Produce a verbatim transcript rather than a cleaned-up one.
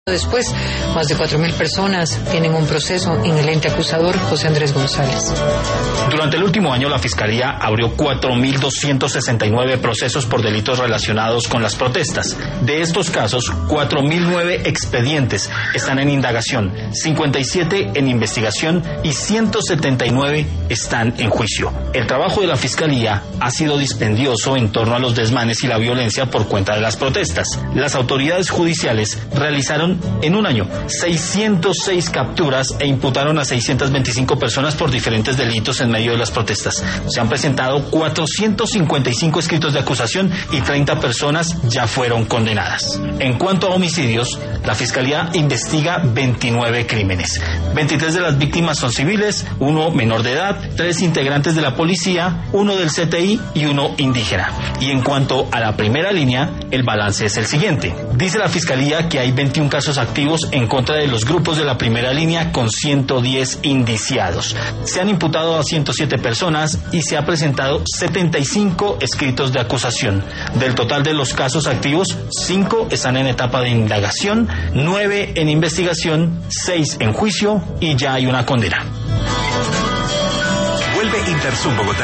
Después, más de cuatro mil personas tienen un proceso en el ente acusador José Andrés González. Durante el último año, la Fiscalía abrió cuatro mil doscientos sesenta y nueve procesos por delitos relacionados con las protestas. De estos casos, cuatro mil nueve expedientes están en indagación, cincuenta y siete en investigación y ciento setenta y nueve están en juicio. El trabajo de la Fiscalía ha sido dispendioso en torno a los desmanes y la violencia por cuenta de las protestas. Las autoridades judiciales realizaron en un año seiscientas seis capturas e imputaron a seiscientas veinticinco personas por diferentes delitos en medio de las protestas. Se han presentado cuatrocientos cincuenta y cinco escritos de acusación y treinta personas ya fueron condenadas. En cuanto a homicidios, la Fiscalía investiga veintinueve crímenes. veintitrés de las víctimas son civiles, uno menor de edad, tres integrantes de la policía, uno del C T I y uno indígena. Y en cuanto a la primera línea, el balance es el siguiente. Dice la Fiscalía que hay veintiún casos activos en contra de los grupos de la primera línea con ciento diez indiciados. Se han imputado a ciento siete personas y se ha presentado setenta y cinco escritos de acusación. Del total de los casos activos, cinco están en etapa de indagación, nueve en investigación, seis en juicio y ya hay una condena. Vuelve Intersum Bogotá.